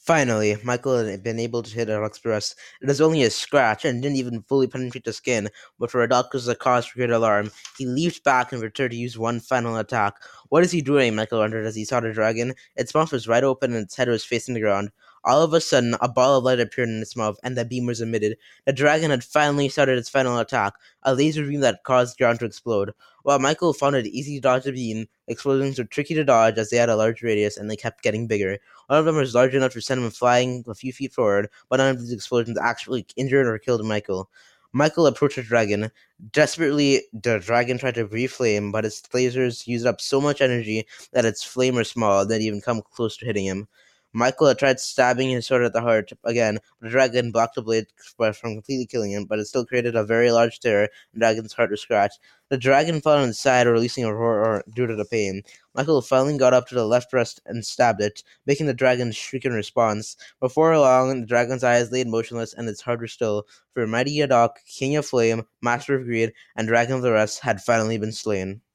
Finally, Michael had been able to hit Alex breast. It was only a scratch and didn't even fully penetrate the skin, but for a dog was a cause for great alarm. He leaped back and returned to use one final attack. What is he doing? Michael wondered as he saw the dragon. Its mouth was wide open and its head was facing the ground. All of a sudden, a ball of light appeared in its mouth, and the beam was emitted. The dragon had finally started its final attack, a laser beam that caused the ground to explode. While Michael found it easy to dodge the beam, explosions were tricky to dodge as they had a large radius and they kept getting bigger. One of them was large enough to send him flying a few feet forward, but none of these explosions actually injured or killed Michael. Michael approached the dragon. Desperately, the dragon tried to breathe flame, but its lasers used up so much energy that its flame was small and didn't even come close to hitting him. Michael had tried stabbing his sword at the heart again, but the dragon blocked the blade from completely killing him, but it still created a very large tear, and the dragon's heart was scratched. The dragon fell on its side, releasing a roar due to the pain. Michael finally got up to the left breast and stabbed it, making the dragon shriek in response. Before long, the dragon's eyes laid motionless and its heart was still, for Mighty Yadok, King of Flame, Master of Greed, and Dragon of the Rest had finally been slain.